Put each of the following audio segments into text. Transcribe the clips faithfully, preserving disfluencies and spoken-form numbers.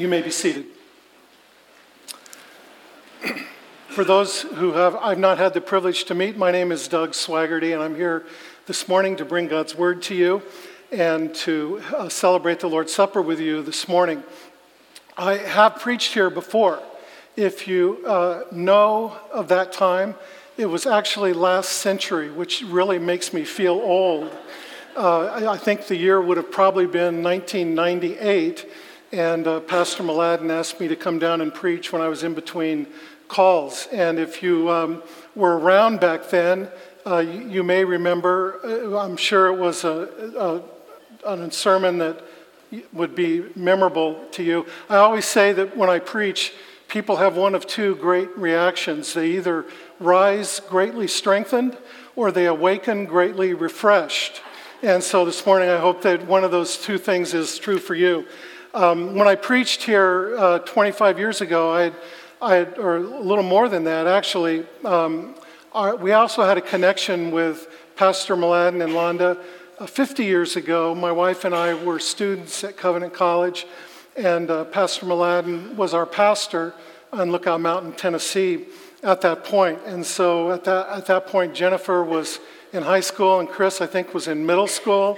You may be seated. For those who have I've not had the privilege to meet, my name is Doug Swaggerty, and I'm here this morning to bring God's Word to you and to uh, celebrate the Lord's Supper with you this morning. I have preached here before. If you uh, know of that time, it was actually last century, which really makes me feel old. Uh, I, I think the year would have probably been nineteen ninety-eight, and uh, Pastor Mladen asked me to come down and preach when I was in between calls. And if you um, were around back then, uh, you, you may remember, uh, I'm sure it was a, a, a sermon that would be memorable to you. I always say that when I preach, people have one of two great reactions. They either rise greatly strengthened or they awaken greatly refreshed. And so this morning I hope that one of those two things is true for you. Um, when I preached here uh, twenty-five years ago, I had, I had, or a little more than that actually, um, our, we also had a connection with Pastor Mladen and Londa. Uh, fifty years ago, my wife and I were students at Covenant College, and uh, Pastor Mladen was our pastor on Lookout Mountain, Tennessee at that point. And so at that, at that point, Jennifer was in high school, and Chris, I think, was in middle school.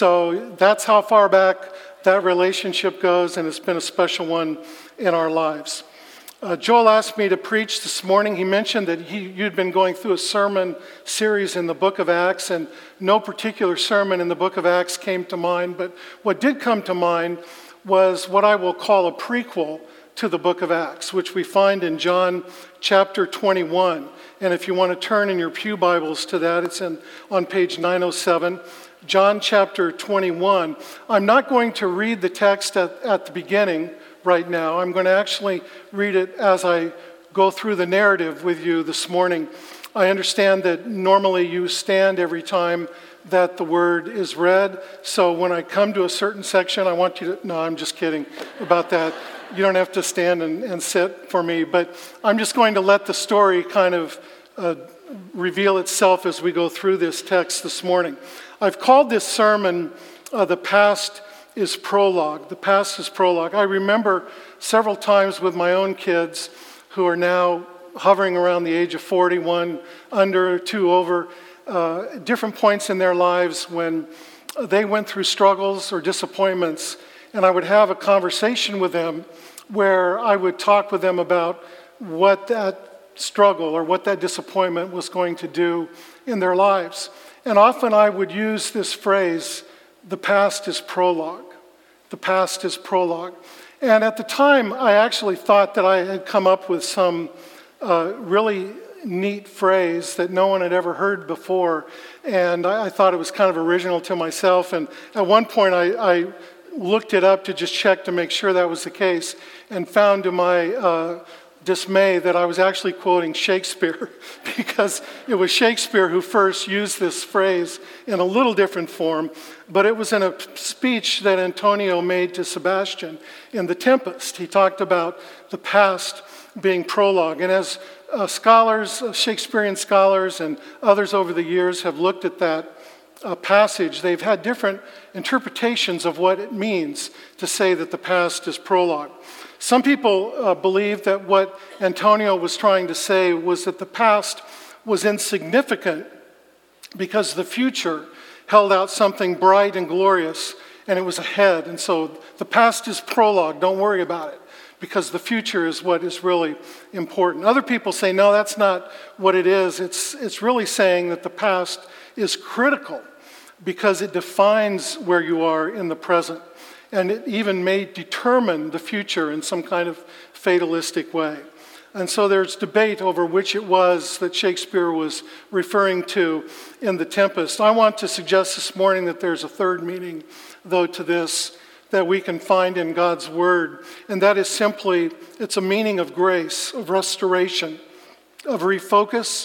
So that's how far back that relationship goes, and it's been a special one in our lives. Uh, Joel asked me to preach this morning. He mentioned that he, you'd been going through a sermon series in the book of Acts, and no particular sermon in the book of Acts came to mind, but what did come to mind was what I will call a prequel to the book of Acts, which we find in John chapter twenty-one. And if you want to turn in your pew Bibles to that, it's in, on page nine oh seven. John chapter twenty-one. I'm not going to read the text at, at the beginning right now. I'm going to actually read it as I go through the narrative with you this morning. I understand that normally you stand every time that the word is read. So when I come to a certain section, I want you to, no, I'm just kidding about that. You don't have to stand and, and sit for me, but I'm just going to let the story kind of uh, reveal itself as we go through this text this morning. I've called this sermon, uh, The Past is Prologue. The Past is Prologue. I remember several times with my own kids who are now hovering around the age of forty, one under, two over, uh, different points in their lives when they went through struggles or disappointments, and I would have a conversation with them where I would talk with them about what that struggle or what that disappointment was going to do in their lives. And often I would use this phrase, the past is prologue. The past is prologue. And at the time, I actually thought that I had come up with some uh, really neat phrase that no one had ever heard before. And I, I thought it was kind of original to myself. And at one point, I, I looked it up to just check to make sure that was the case, and found to my uh, dismay that I was actually quoting Shakespeare, because it was Shakespeare who first used this phrase in a little different form, but it was in a speech that Antonio made to Sebastian in The Tempest. He talked about the past being prologue, and as uh, scholars, uh, Shakespearean scholars and others over the years have looked at that uh, passage, they've had different interpretations of what it means to say that the past is prologue. Some people uh, believe that what Antonio was trying to say was that the past was insignificant because the future held out something bright and glorious, and it was ahead. And so the past is prologue, don't worry about it, because the future is what is really important. Other people say, no, that's not what it is. It's, it's really saying that the past is critical because it defines where you are in the present. And it even may determine the future in some kind of fatalistic way. And so there's debate over which it was that Shakespeare was referring to in The Tempest. I want to suggest this morning that there's a third meaning, though, to this that we can find in God's Word. And that is simply, it's a meaning of grace, of restoration, of refocus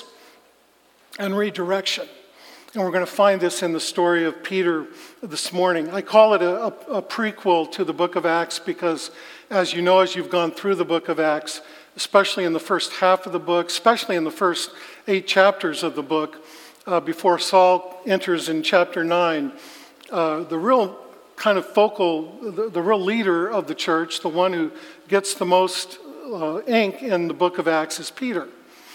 and redirection. And we're going to find this in the story of Peter this morning. I call it a, a, a prequel to the book of Acts because, as you know, as you've gone through the book of Acts, especially in the first half of the book, especially in the first eight chapters of the book, uh, before Saul enters in chapter nine, uh, the real kind of focal, the, the real leader of the church, the one who gets the most uh, ink in the book of Acts is Peter.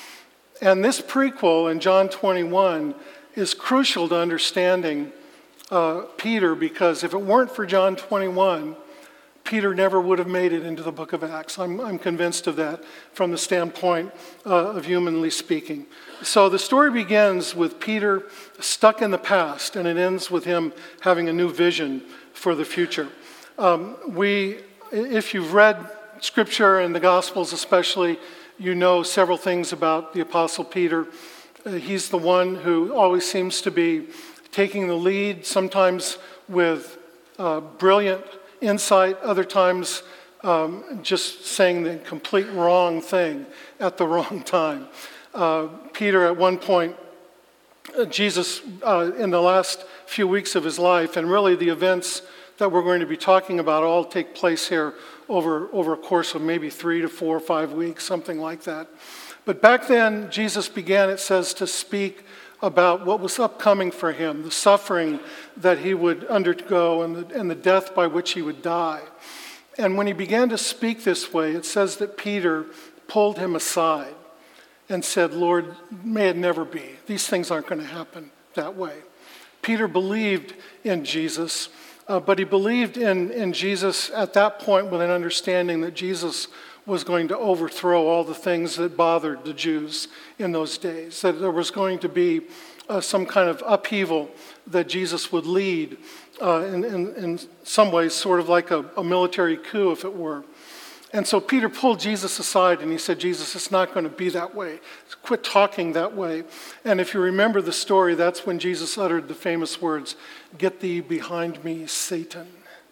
And this prequel in John twenty-one is crucial to understanding uh, Peter, because if it weren't for John twenty-one, Peter never would have made it into the book of Acts. I'm, I'm convinced of that from the standpoint uh, of humanly speaking. So the story begins with Peter stuck in the past, and it ends with him having a new vision for the future. Um, we, if you've read Scripture and the Gospels especially, you know several things about the Apostle Peter. Uh, he's the one who always seems to be taking the lead, sometimes with uh, brilliant insight, other times um, just saying the complete wrong thing at the wrong time. Uh, Peter, at one point, uh, Jesus, uh, in the last few weeks of his life, and really the events that we're going to be talking about all take place here over, over a course of maybe three to four or five weeks, something like that. But back then, Jesus began, it says, to speak about what was upcoming for him, the suffering that he would undergo and the, and the death by which he would die. And when he began to speak this way, it says that Peter pulled him aside and said, Lord, may it never be. These things aren't going to happen that way. Peter believed in Jesus, uh, but he believed in, in Jesus at that point with an understanding that Jesus was going to overthrow all the things that bothered the Jews in those days, that there was going to be uh, some kind of upheaval that Jesus would lead uh, in, in, in some ways, sort of like a, a military coup, if it were. And so Peter pulled Jesus aside and he said, Jesus, it's not going to be that way. Quit talking that way. And if you remember the story, that's when Jesus uttered the famous words, get thee behind me, Satan.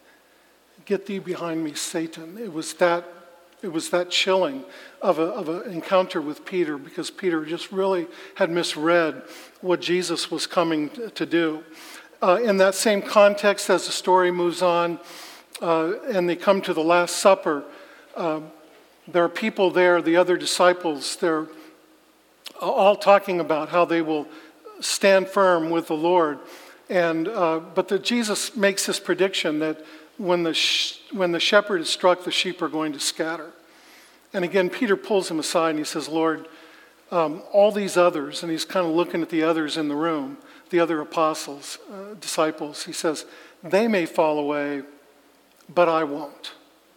Get thee behind me, Satan. It was that It was that chilling of, a, of an encounter with Peter, because Peter just really had misread what Jesus was coming to do. Uh, in that same context, as the story moves on uh, and they come to the Last Supper, uh, there are people there, the other disciples, they're all talking about how they will stand firm with the Lord. And uh, but the, Jesus makes this prediction that When the, sh- when the shepherd is struck, the sheep are going to scatter. And again, Peter pulls him aside and he says, Lord, um, all these others, and he's kind of looking at the others in the room, the other apostles, uh, disciples, he says, they may fall away, but I won't.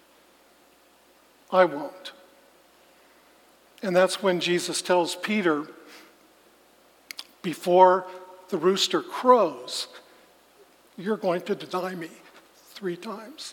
I won't. And that's when Jesus tells Peter, before the rooster crows, you're going to deny me three times.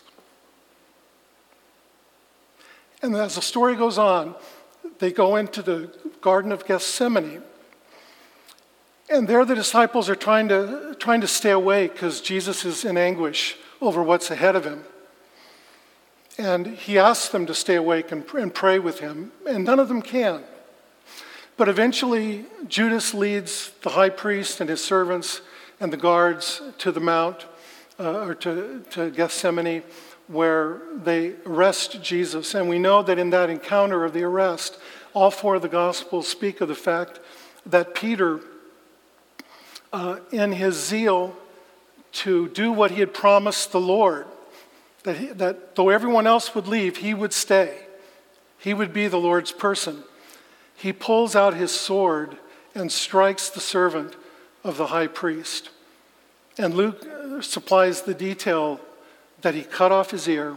And as the story goes on, they go into the Garden of Gethsemane. And there the disciples are trying to, trying to stay awake because Jesus is in anguish over what's ahead of him. And he asks them to stay awake and, and pray with him, and none of them can. But eventually, Judas leads the high priest and his servants and the guards to the mount, Uh, or to, to Gethsemane, where they arrest Jesus. And we know that in that encounter of the arrest, all four of the Gospels speak of the fact that Peter, uh, in his zeal to do what he had promised the Lord, that, he, that though everyone else would leave, he would stay. He would be the Lord's person. He pulls out his sword and strikes the servant of the high priest. And Luke supplies the detail that he cut off his ear,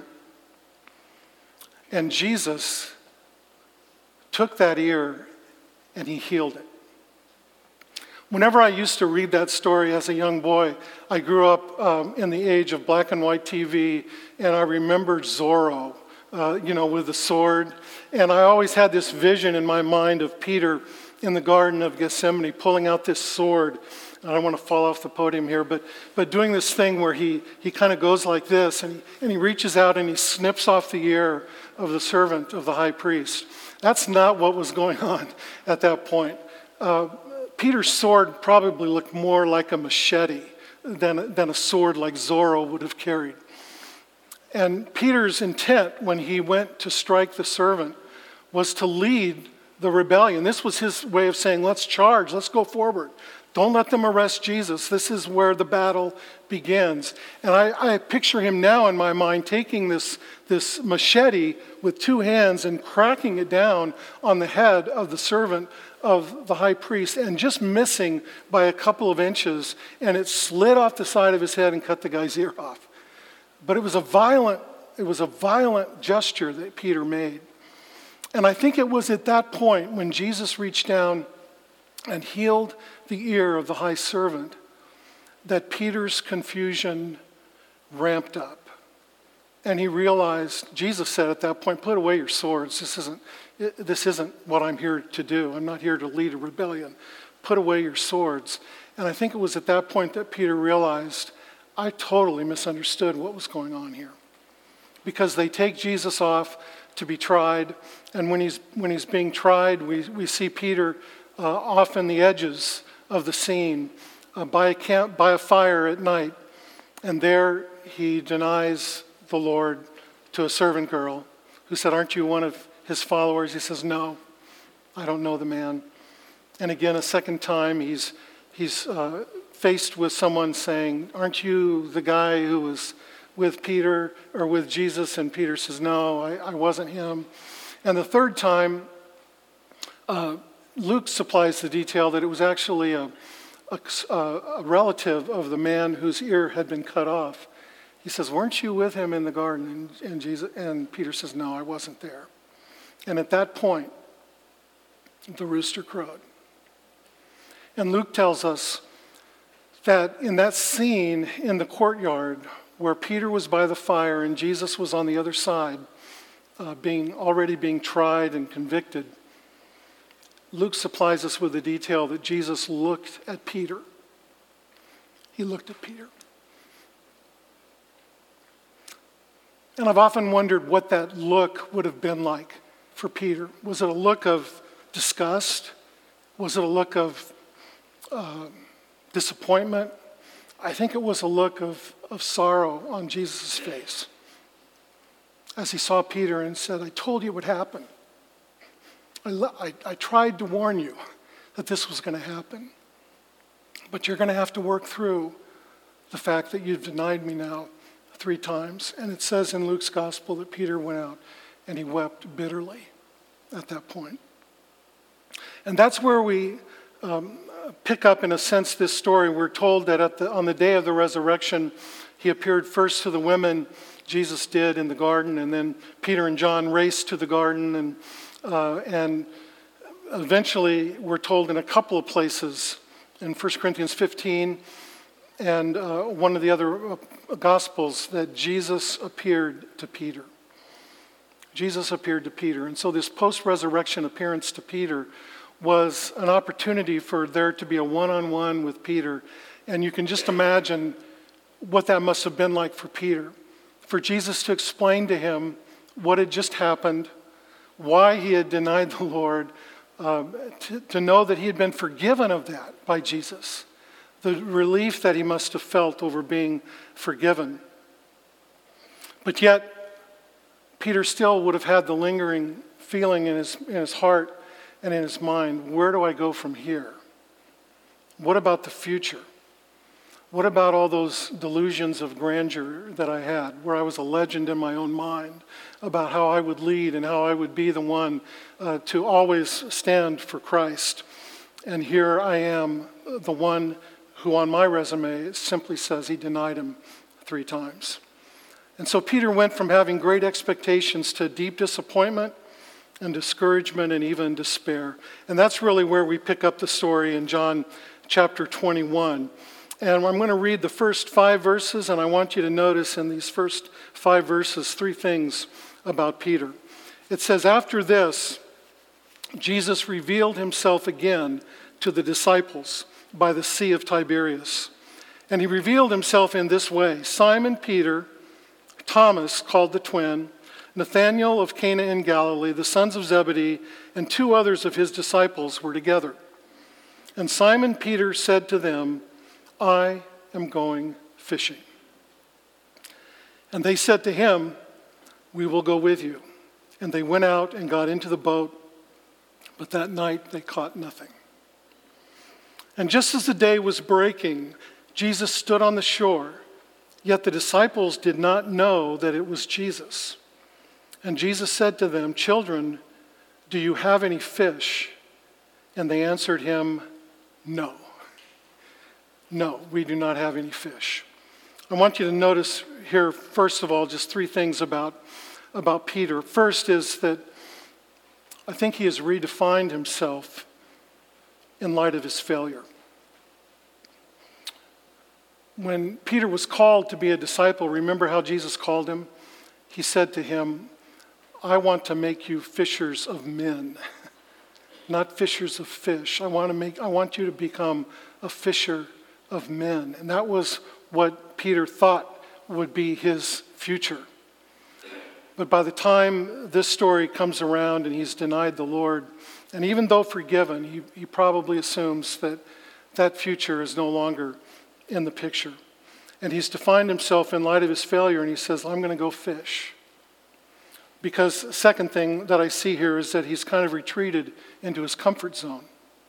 and Jesus took that ear and he healed it. Whenever I used to read that story as a young boy, I grew up um, in the age of black and white T V, and I remembered Zorro, uh, you know, with the sword. And I always had this vision in my mind of Peter in the Garden of Gethsemane pulling out this sword. I don't want to fall off the podium here, but but doing this thing where he, he kind of goes like this, and he, and he reaches out and he snips off the ear of the servant of the high priest. That's not what was going on at that point. Uh, Peter's sword probably looked more like a machete than, than a sword like Zorro would have carried. And Peter's intent when he went to strike the servant was to lead the rebellion. This was his way of saying, let's charge, let's go forward. Don't let them arrest Jesus. This is where the battle begins. And I, I picture him now in my mind taking this, this machete with two hands and cracking it down on the head of the servant of the high priest and just missing by a couple of inches. And it slid off the side of his head and cut the guy's ear off. But it was a violent, it was a violent gesture that Peter made. And I think it was at that point when Jesus reached down and healed the ear of the high servant that Peter's confusion ramped up. And he realized, Jesus said at that point, put away your swords. This isn't, this isn't what I'm here to do. I'm not here to lead a rebellion. Put away your swords. And I think it was at that point that Peter realized, I totally misunderstood what was going on here. Because they take Jesus off to be tried, and when he's when he's being tried, we, we see Peter uh, off in the edges of the scene uh, by a camp, by a fire at night, and there he denies the Lord to a servant girl who said, "Aren't you one of his followers?" He says, "No, I don't know the man." And again, a second time, he's he's uh, faced with someone saying, "Aren't you the guy who was with Peter or with Jesus?" And Peter says, "No, I, I wasn't him." And the third time, uh, Luke supplies the detail that it was actually a, a, a relative of the man whose ear had been cut off. He says, "Weren't you with him in the garden?" And, and, Jesus, and Peter says, "No, I wasn't there." And at that point, the rooster crowed. And Luke tells us that in that scene in the courtyard where Peter was by the fire and Jesus was on the other side, uh, being already being tried and convicted, Luke supplies us with the detail that Jesus looked at Peter. He looked at Peter. And I've often wondered what that look would have been like for Peter. Was it a look of disgust? Was it a look of uh, disappointment? I think it was a look of, of sorrow on Jesus' face as he saw Peter and said, "I told you what happened. I, I, I tried to warn you that this was going to happen. But you're going to have to work through the fact that you've denied me now three times." And it says in Luke's gospel that Peter went out and he wept bitterly at that point. And that's where we um, pick up, in a sense, this story. We're told that at the, on the day of the resurrection, he appeared first to the women, Jesus did, in the garden, and then Peter and John raced to the garden, and uh, and eventually we're told in a couple of places, in First Corinthians fifteen and uh, one of the other Gospels, that Jesus appeared to Peter. Jesus appeared to Peter. And so this post-resurrection appearance to Peter was an opportunity for there to be a one-on-one with Peter. And you can just imagine what that must have been like for Peter. For Jesus to explain to him what had just happened, why he had denied the Lord, um, to, to know that he had been forgiven of that by Jesus. The relief that he must have felt over being forgiven. But yet, Peter still would have had the lingering feeling in his, in his heart and in his mind, where do I go from here? What about the future? What about all those delusions of grandeur that I had, where I was a legend in my own mind about how I would lead and how I would be the one uh, to always stand for Christ? And here I am, the one who on my resume simply says he denied him three times. And so Peter went from having great expectations to deep disappointment and discouragement and even despair. And that's really where we pick up the story in John chapter twenty-one. And I'm going to read the first five verses, and I want you to notice in these first five verses three things about Peter. It says, "After this, Jesus revealed himself again to the disciples by the Sea of Tiberias. And he revealed himself in this way: Simon Peter, Thomas, called the twin, Nathanael of Cana in Galilee, the sons of Zebedee, and two others of his disciples were together. And Simon Peter said to them, 'I am going fishing.' And they said to him, 'We will go with you.' And they went out and got into the boat, but that night they caught nothing." And just as the day was breaking, Jesus stood on the shore, yet the disciples did not know that it was Jesus. And Jesus said to them, "Children, do you have any fish?" And they answered him, "No. No, we do not have any fish." I want you to notice here, first of all, just three things about, about Peter. First is that I think he has redefined himself in light of his failure. When Peter was called to be a disciple, remember how Jesus called him? He said to him, "I want to make you fishers of men, not fishers of fish. I want to make, I want you to become a fisher of men." And that was what Peter thought would be his future. But by the time this story comes around and he's denied the Lord, and even though forgiven, he, he probably assumes that that future is no longer in the picture. And he's defined himself in light of his failure, and he says, "I'm going to go fish." Because second thing that I see here is that he's kind of retreated into his comfort zone.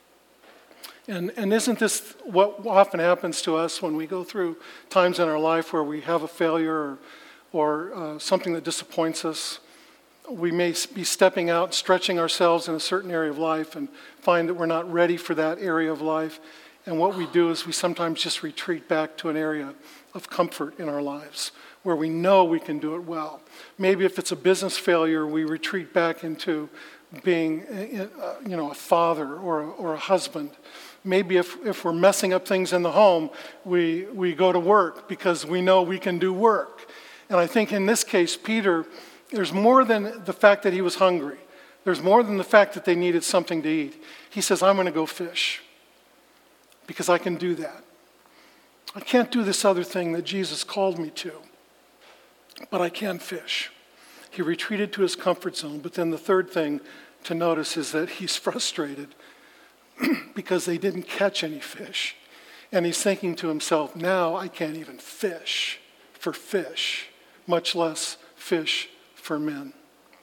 And, and isn't this what often happens to us when we go through times in our life where we have a failure or, or uh, something that disappoints us? We may be stepping out, stretching ourselves in a certain area of life and find that we're not ready for that area of life. And what we do is we sometimes just retreat back to an area of comfort in our lives where we know we can do it well. Maybe if it's a business failure, we retreat back into being uh, you know, a father or a, or a husband. Maybe if, if we're messing up things in the home, we, we go to work because we know we can do work. And I think in this case, Peter, there's more than the fact that he was hungry. There's more than the fact that they needed something to eat. He says, "I'm going to go fish because I can do that. I can't do this other thing that Jesus called me to, but I can fish." He retreated to his comfort zone. But then the third thing to notice is that he's frustrated because they didn't catch any fish. And he's thinking to himself, now I can't even fish for fish, much less fish for men.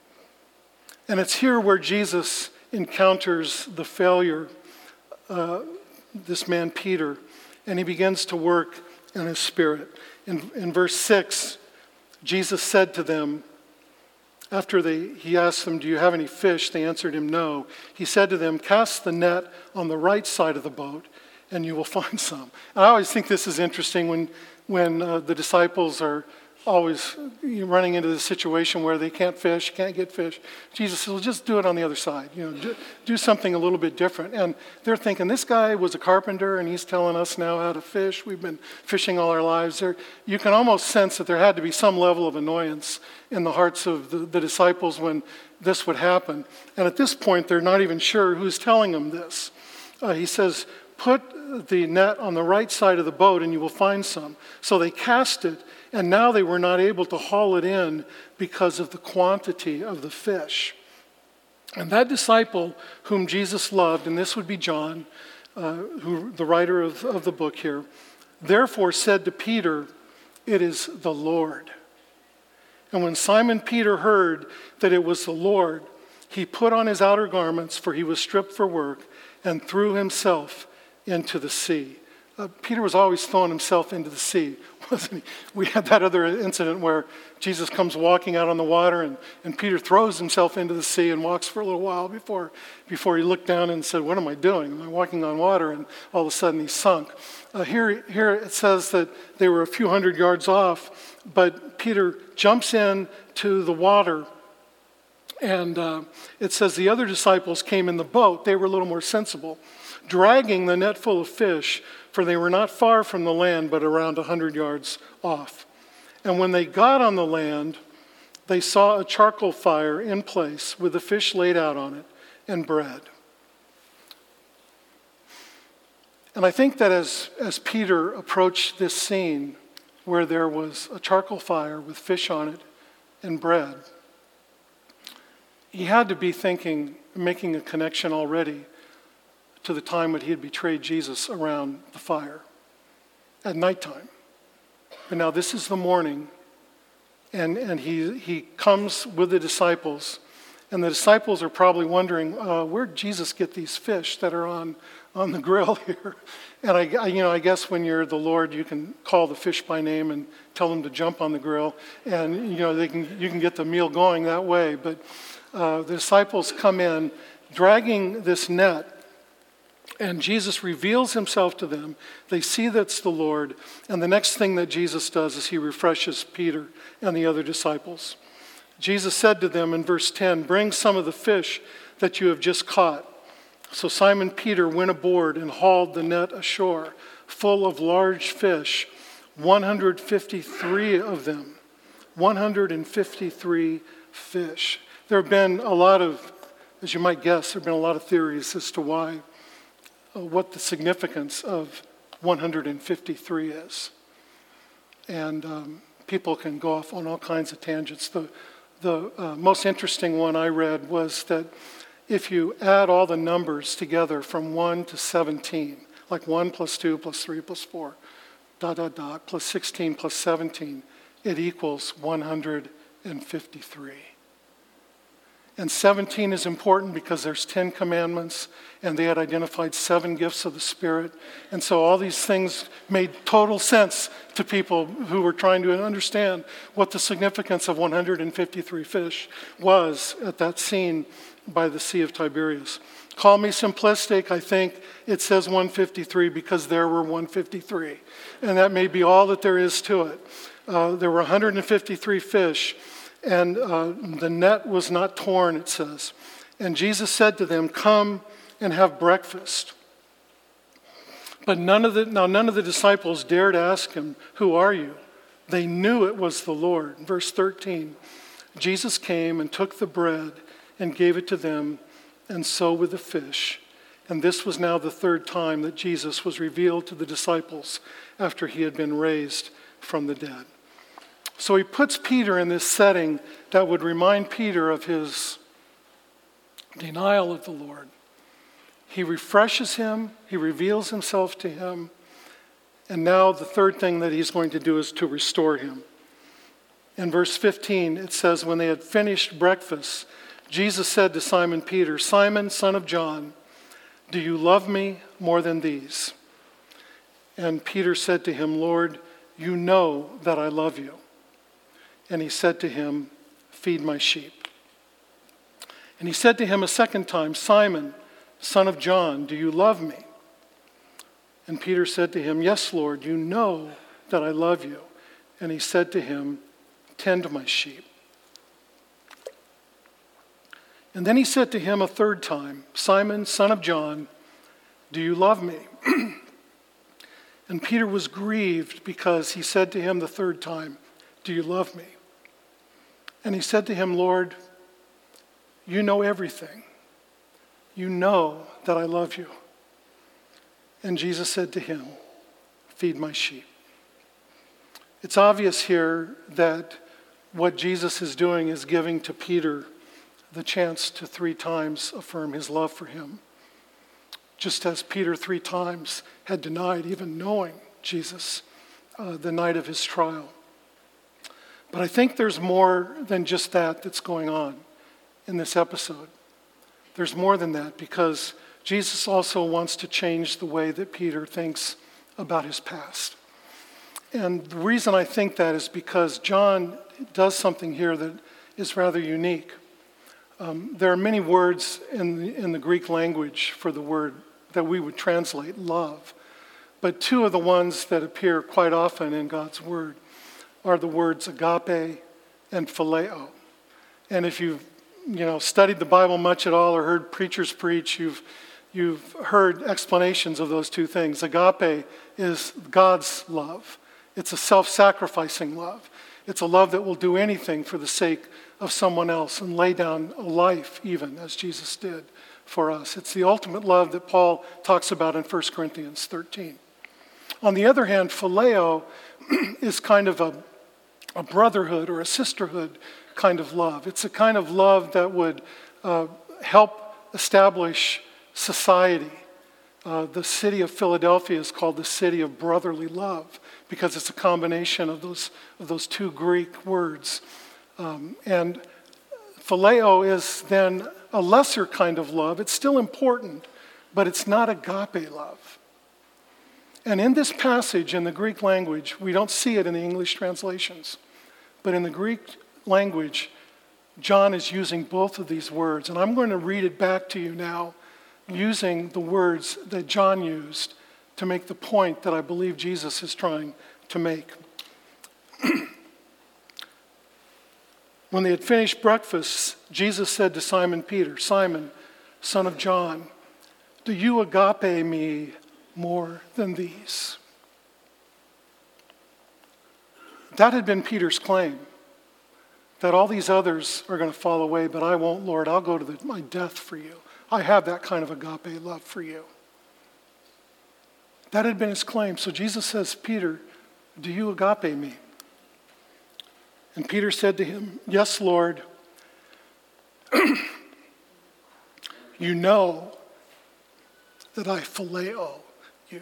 And it's here where Jesus encounters the failure, uh, this man Peter, and he begins to work in his spirit. In, in verse six, Jesus said to them, after they, he asked them, "Do you have any fish?" They answered him, "No." He said to them, "Cast the net on the right side of the boat, and you will find some." And I always think this is interesting when, when uh, the disciples are always running into the situation where they can't fish, can't get fish. Jesus says, "Well, just do it on the other side. You know, do, do something a little bit different." And they're thinking, this guy was a carpenter, and he's telling us now how to fish. We've been fishing all our lives. There, you can almost sense that there had to be some level of annoyance in the hearts of the, the disciples when this would happen. And at this point, they're not even sure who's telling them this. Uh, he says, "Put the net on the right side of the boat, and you will find some." So they cast it. And now they were not able to haul it in because of the quantity of the fish. And that disciple whom Jesus loved, and this would be John, uh, who the writer of, of the book here, therefore said to Peter, "It is the Lord." And when Simon Peter heard that it was the Lord, he put on his outer garments, for he was stripped for work, and threw himself into the sea. Uh, Peter was always throwing himself into the sea, wasn't he? We had that other incident where Jesus comes walking out on the water, and, and Peter throws himself into the sea and walks for a little while before, before he looked down and said, "What am I doing? Am I walking on water?" And all of a sudden he sunk. Uh, here, here it says that they were a few hundred yards off, but Peter jumps in to the water. And uh, it says the other disciples came in the boat. They were a little more sensible, dragging the net full of fish, for they were not far from the land, but around a hundred yards off. And when they got on the land, they saw a charcoal fire in place with the fish laid out on it and bread. And I think that as, as Peter approached this scene where there was a charcoal fire with fish on it and bread, he had to be thinking, making a connection already to the time when he had betrayed Jesus around the fire at nighttime. But now this is the morning, and, and he, he comes with the disciples, And the disciples are probably wondering, uh, where'd Jesus get these fish that are on, on the grill here? And I, I, you know, I guess when you're the Lord, you can call the fish by name and tell them to jump on the grill, and you know they can you can get the meal going that way. But uh, the disciples come in dragging this net, and Jesus reveals himself to them. They see that's the Lord, and the next thing that Jesus does is he refreshes Peter and the other disciples. Jesus said to them in verse ten, "Bring some of the fish that you have just caught." So Simon Peter went aboard and hauled the net ashore, full of large fish, one hundred fifty-three of them. one hundred fifty-three fish. There have been a lot of, as you might guess, there have been a lot of theories as to why, uh, what the significance of one hundred fifty-three is. And um, people can go off on all kinds of tangents. The, the uh, most interesting one I read was that if you add all the numbers together from one to seventeen, like one plus two plus three plus four, dot, dot, dot, plus sixteen plus seventeen, it equals one hundred fifty-three. And seventeen is important because there's ten commandments, and they had identified seven gifts of the Spirit. And so all these things made total sense to people who were trying to understand what the significance of one hundred fifty-three fish was at that scene by the Sea of Tiberias. Call me simplistic, I think it says one hundred fifty-three because there were one hundred fifty-three. And that may be all that there is to it. Uh, there were one hundred fifty-three fish, and uh, the net was not torn, it says. And Jesus said to them, "Come and have breakfast." But none of the, now none of the disciples dared ask him, "Who are you?" They knew it was the Lord. Verse thirteen, Jesus came and took the bread and gave it to them, and so with the fish. And this was now the third time that Jesus was revealed to the disciples after he had been raised from the dead. So he puts Peter in this setting that would remind Peter of his denial of the Lord. He refreshes him, he reveals himself to him, and now the third thing that he's going to do is to restore him. In verse fifteen, it says, when they had finished breakfast, Jesus said to Simon Peter, "Simon, son of John, do you love me more than these?" And Peter said to him, "Lord, you know that I love you." And he said to him, "Feed my sheep." And he said to him a second time, "Simon, son of John, do you love me?" And Peter said to him, "Yes, Lord, you know that I love you." And he said to him, "Tend my sheep." And then he said to him a third time, "Simon, son of John, do you love me?" And Peter was grieved because he said to him the third time, "Do you love me?" And he said to him, "Lord, you know everything. You know that I love you." And Jesus said to him, "Feed my sheep." It's obvious here that what Jesus is doing is giving to Peter the chance to three times affirm his love for him. Just as Peter three times had denied even knowing Jesus uh, the night of his trial. But I think there's more than just that that's going on in this episode. There's more than that because Jesus also wants to change the way that Peter thinks about his past. And the reason I think that is because John does something here that is rather unique. Um, there are many words in the, in the Greek language for the word that we would translate love. But two of the ones that appear quite often in God's word are the words agape and phileo. And if you've you know, studied the Bible much at all or heard preachers preach, you've, you've heard explanations of those two things. Agape is God's love. It's a self-sacrificing love. It's a love that will do anything for the sake of someone else and lay down a life even as Jesus did for us. It's the ultimate love that Paul talks about in First Corinthians thirteen. On the other hand, phileo is kind of a, a brotherhood or a sisterhood kind of love. It's a kind of love that would uh, help establish society. Uh, the city of Philadelphia is called the city of brotherly love because it's a combination of those, of those two Greek words. Um, and Phileo is then a lesser kind of love. It's still important, but it's not agape love. And in this passage, in the Greek language, we don't see it in the English translations, but in the Greek language, John is using both of these words. And I'm going to read it back to you now using the words that John used to make the point that I believe Jesus is trying to make. When they had finished breakfast, Jesus said to Simon Peter, "Simon, son of John, do you agape me more than these?" That had been Peter's claim, that all these others are going to fall away, but I won't, Lord. I'll go to the, my death for you. I have that kind of agape love for you. That had been his claim. So Jesus says, "Peter, do you agape me?" And Peter said to him, "Yes, Lord. You know that I phileo you."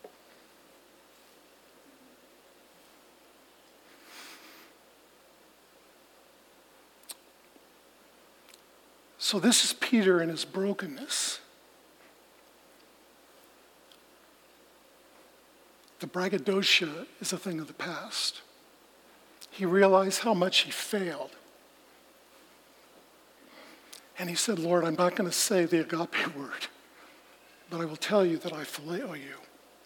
So this is Peter in his brokenness. The braggadocio is a thing of the past. He realized how much he failed. And he said, "Lord, I'm not going to say the agape word, but I will tell you that I phileo you."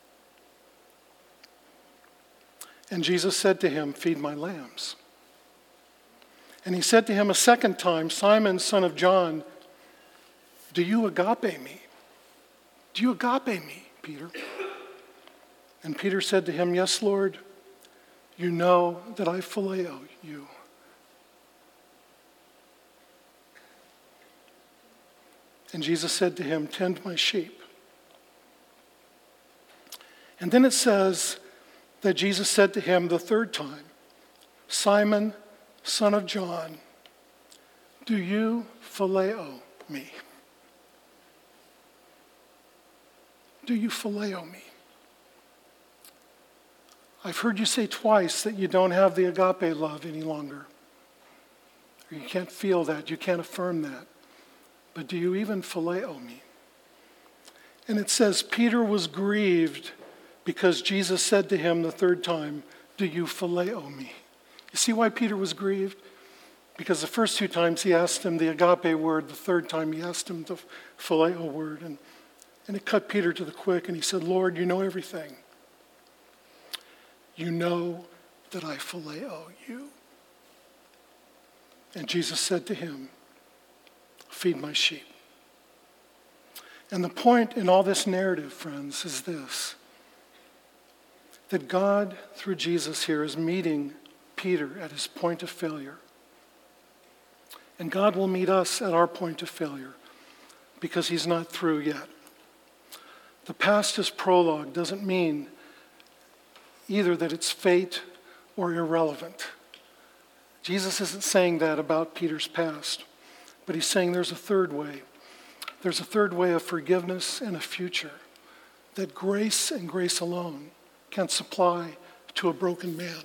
And Jesus said to him, "Feed my lambs." And he said to him a second time, "Simon, son of John, do you agape me?" Do you agape me, Peter? And Peter said to him, "Yes, Lord, you know that I phileo you." And Jesus said to him, "Tend my sheep." And then it says that Jesus said to him the third time, "Simon, son of John, do you phileo me?" Do you phileo me? I've heard you say twice that you don't have the agape love any longer. Or you can't feel that, you can't affirm that. But do you even phileo me? And it says, Peter was grieved because Jesus said to him the third time, "Do you phileo me?" You see why Peter was grieved? Because the first two times he asked him the agape word, the third time he asked him the phileo word. And, and it cut Peter to the quick, and he said, "Lord, you know everything. You know that I phileo you." And Jesus said to him, "Feed my sheep." And the point in all this narrative, friends, is this: that God, through Jesus here, is meeting Peter at his point of failure. And God will meet us at our point of failure because he's not through yet. The past is prologue doesn't mean either that it's fate or irrelevant. Jesus isn't saying that about Peter's past, but he's saying there's a third way. There's a third way of forgiveness and a future that grace and grace alone can supply to a broken man.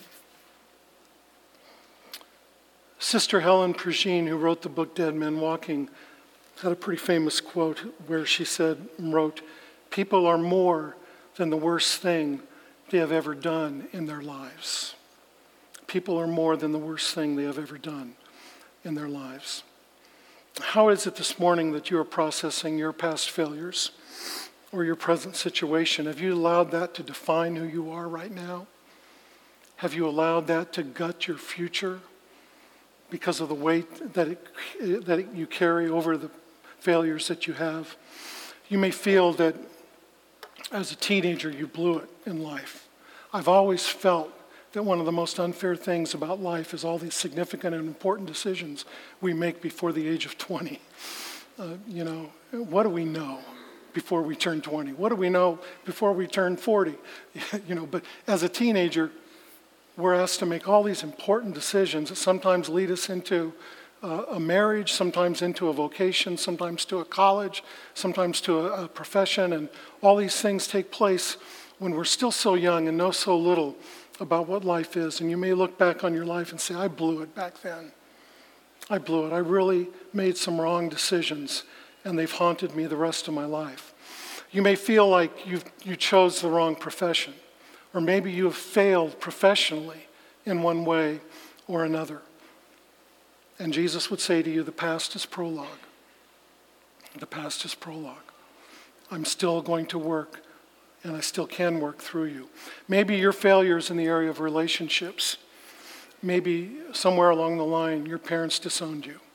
Sister Helen Prigine, who wrote the book Dead Men Walking, had a pretty famous quote where she said, wrote, "People are more than the worst thing they have ever done in their lives." People are more than the worst thing they have ever done in their lives. How is it this morning that you are processing your past failures or your present situation? Have you allowed that to define who you are right now? Have you allowed that to gut your future because of the weight that it, that it, you carry over the failures that you have? You may feel that as a teenager you blew it in life. I've always felt that one of the most unfair things about life is all these significant and important decisions we make before the age of twenty. Uh, you know, what do we know before we turn twenty? What do we know before we turn forty? You know, but as a teenager, we're asked to make all these important decisions that sometimes lead us into uh, a marriage, sometimes into a vocation, sometimes to a college, sometimes to a, a profession, and all these things take place when we're still so young and know so little about what life is. And you may look back on your life and say, "I blew it back then. I blew it. I really made some wrong decisions, and they've haunted me the rest of my life. You may feel like you you chose the wrong profession, or maybe you have failed professionally in one way or another. And Jesus would say to you, the past is prologue. The past is prologue. I'm still going to work, and I still can work through you. Maybe your failures in the area of relationships. Maybe somewhere along the line, your parents disowned you.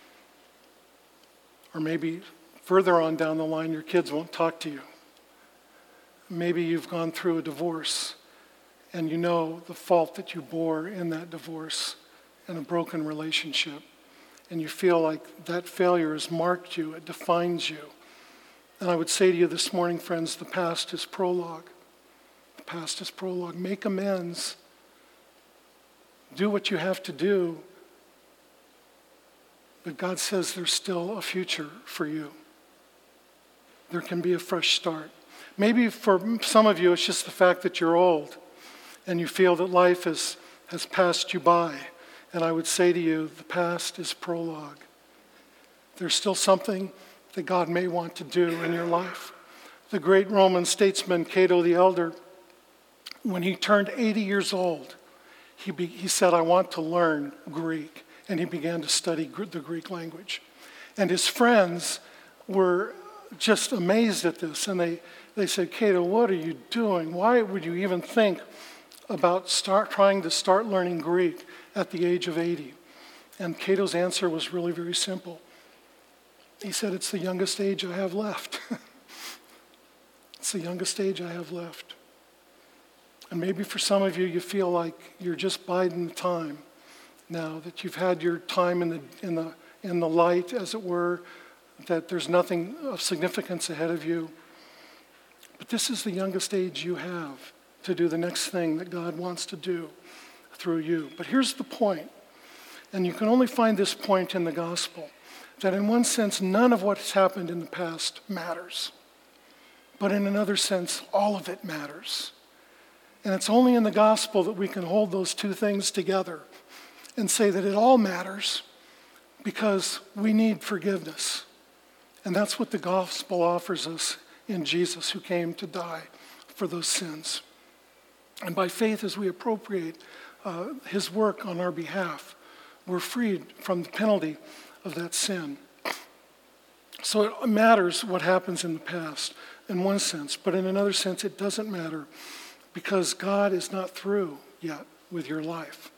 Or maybe further on down the line, your kids won't talk to you. Maybe you've gone through a divorce, and you know the fault that you bore in that divorce and a broken relationship. And you feel like that failure has marked you, it defines you. And I would say to you this morning, friends, the past is prologue. The past is prologue. Make amends. Do what you have to do. But God says there's still a future for you. There can be a fresh start. Maybe for some of you, it's just the fact that you're old and you feel that life has, has passed you by. And I would say to you, the past is prologue. There's still something that God may want to do in your life. The great Roman statesman Cato the Elder, when he turned eighty years old, he, be, he said, I want to learn Greek. And he began to study the Greek language. And his friends were just amazed at this. And they, they said, Cato, what are you doing? Why would you even think about start trying to start learning Greek at the age of eighty? And Cato's answer was really very simple. He said, it's the youngest age I have left. It's the youngest age I have left. And maybe for some of you, you feel like you're just biding the time now, that you've had your time in the in the in the light, as it were, that there's nothing of significance ahead of you. But this is the youngest age you have to do the next thing that God wants to do through you. But here's the point, and you can only find this point in the gospel, that in one sense, none of what has happened in the past matters. But in another sense, all of it matters. And it's only in the gospel that we can hold those two things together and say that it all matters because we need forgiveness. And that's what the gospel offers us in Jesus, who came to die for those sins. And by faith, as we appropriate uh, his work on our behalf, we're freed from the penalty of that sin. So it matters what happens in the past in one sense, but in another sense it doesn't matter because God is not through yet with your life.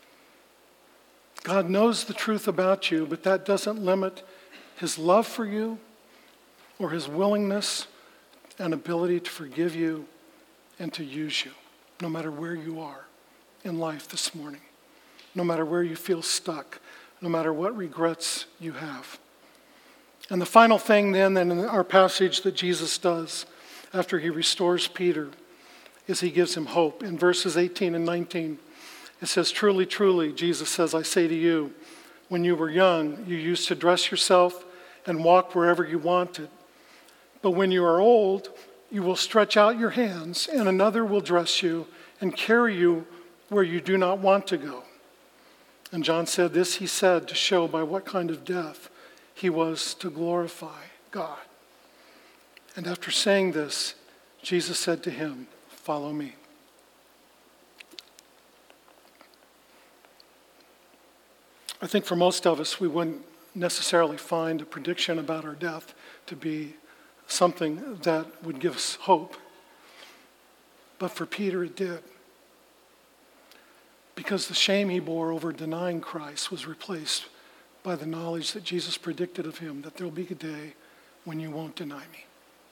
God knows the truth about you, but that doesn't limit his love for you or his willingness and ability to forgive you and to use you, no matter where you are in life this morning, no matter where you feel stuck, no matter what regrets you have. And the final thing then, then in our passage that Jesus does after he restores Peter is he gives him hope. In verses eighteen and nineteen, it says, truly, truly, Jesus says, I say to you, when you were young, you used to dress yourself and walk wherever you wanted. But when you are old, you will stretch out your hands and another will dress you and carry you where you do not want to go. And John said, this he said to show by what kind of death he was to glorify God. And after saying this, Jesus said to him, follow me. I think for most of us, we wouldn't necessarily find a prediction about our death to be something that would give us hope. But for Peter, it did. Because the shame he bore over denying Christ was replaced by the knowledge that Jesus predicted of him, that there'll be a day when you won't deny me.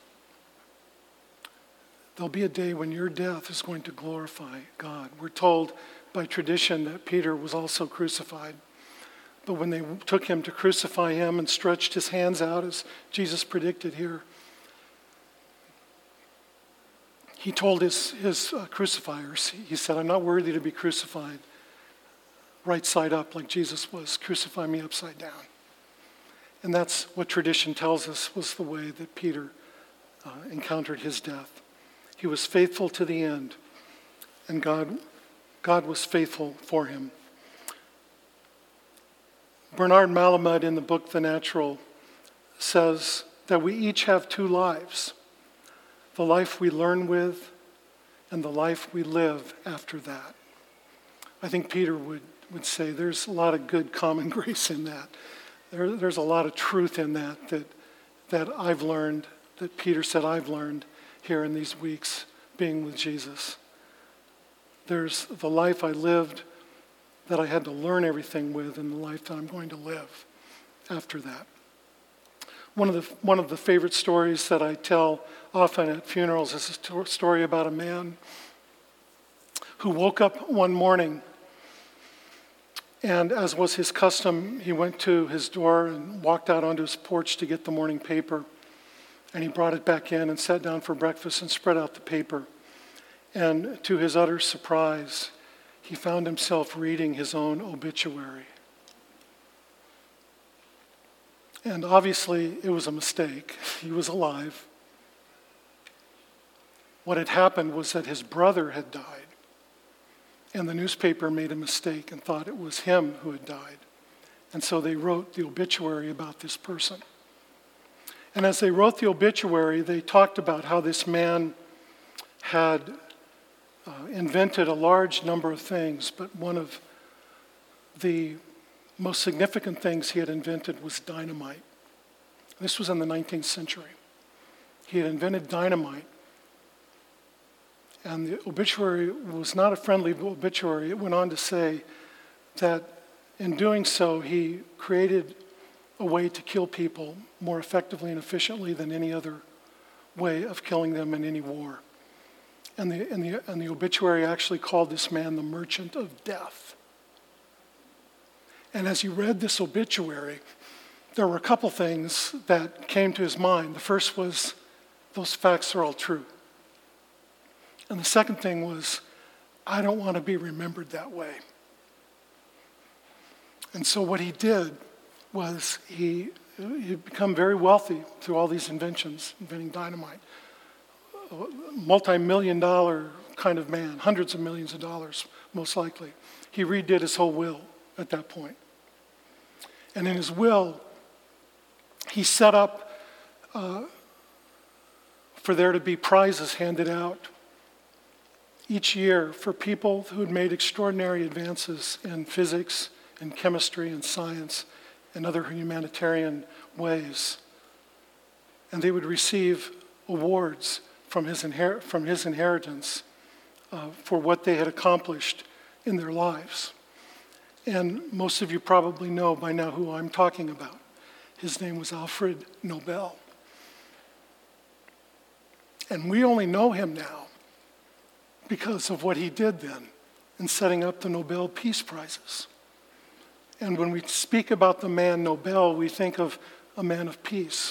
There'll be a day when your death is going to glorify God. We're told by tradition that Peter was also crucified. But when they took him to crucify him and stretched his hands out, as Jesus predicted here, he told his, his uh, crucifiers, he said, I'm not worthy to be crucified right side up like Jesus was. Crucify me upside down. And that's what tradition tells us was the way that Peter uh, encountered his death. He was faithful to the end, and God, God was faithful for him. Bernard Malamud in the book The Natural says that we each have two lives, the life we learn with and the life we live after that. I think Peter would, would say there's a lot of good common grace in that. There, there's a lot of truth in that, that that I've learned, that Peter said I've learned here in these weeks being with Jesus. There's the life I lived that I had to learn everything with, and the life that I'm going to live after that. One of the one of the favorite stories that I tell often at funerals is a sto- story about a man who woke up one morning, and as was his custom, he went to his door and walked out onto his porch to get the morning paper. And he brought it back in and sat down for breakfast and spread out the paper. And to his utter surprise, he found himself reading his own obituary. And obviously, it was a mistake. He was alive. What had happened was that his brother had died. And the newspaper made a mistake and thought it was him who had died. And so they wrote the obituary about this person. And as they wrote the obituary, they talked about how this man had uh, invented a large number of things, but one of the most significant things he had invented was dynamite. This was in the nineteenth century. He had invented dynamite. And the obituary was not a friendly obituary. It went on to say that in doing so, he created a way to kill people more effectively and efficiently than any other way of killing them in any war. And the, and the, and the obituary actually called this man the merchant of death. And as he read this obituary, there were a couple things that came to his mind. The first was, those facts are all true. And the second thing was, I don't want to be remembered that way. And so what he did was he he'd become very wealthy through all these inventions, inventing dynamite. A multi-million dollar kind of man, hundreds of millions of dollars, most likely. He redid his whole will at that point. And in his will, he set up uh, for there to be prizes handed out each year for people who had made extraordinary advances in physics, in chemistry, and science, and other humanitarian ways. And they would receive awards from his, inher- from his inheritance uh, for what they had accomplished in their lives. And most of you probably know by now who I'm talking about. His name was Alfred Nobel. And we only know him now because of what he did then in setting up the Nobel Peace Prizes. And when we speak about the man Nobel, we think of a man of peace.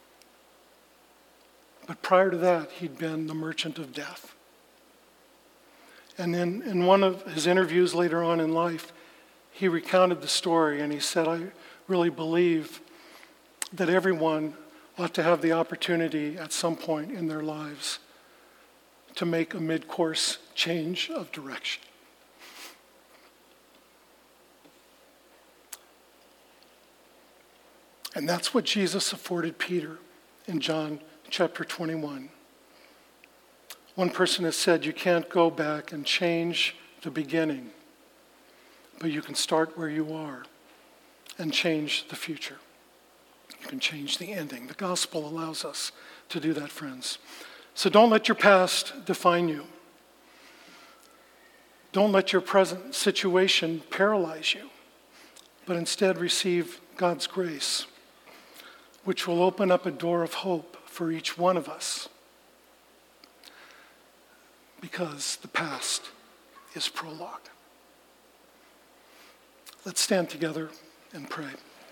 But prior to that, he'd been the merchant of death. And in, in one of his interviews later on in life, he recounted the story and he said, I really believe that everyone ought to have the opportunity at some point in their lives to make a mid-course change of direction. And that's what Jesus afforded Peter in John chapter twenty-one. One person has said you can't go back and change the beginning, but you can start where you are and change the future. You can change the ending. The gospel allows us to do that, friends. So don't let your past define you. Don't let your present situation paralyze you, but instead receive God's grace, which will open up a door of hope for each one of us, because the past is prologue. Let's stand together and pray.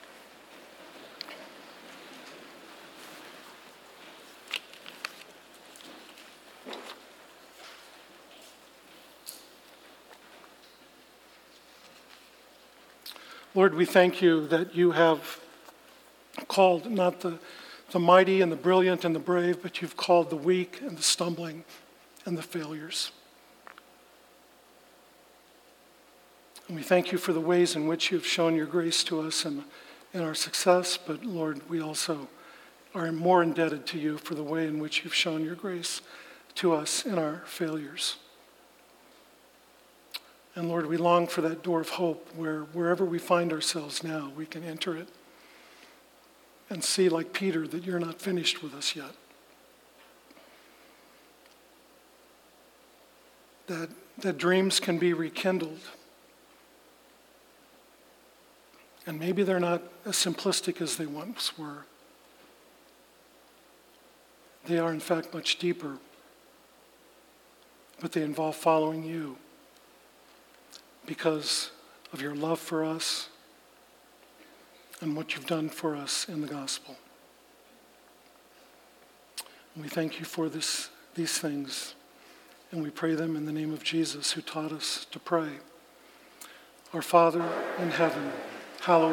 Lord, we thank you that you have called not the, the mighty and the brilliant and the brave, but you've called the weak and the stumbling and the failures. And we thank you for the ways in which you've shown your grace to us and in our success, but Lord, we also are more indebted to you for the way in which you've shown your grace to us in our failures. And Lord, we long for that door of hope where wherever we find ourselves now, we can enter it and see, like Peter, that you're not finished with us yet. That, that dreams can be rekindled. And maybe they're not as simplistic as they once were. They are, in fact, much deeper. But they involve following you because of your love for us and what you've done for us in the gospel. And we thank you for this, these things, and we pray them in the name of Jesus, who taught us to pray. Our Father in heaven, hallowed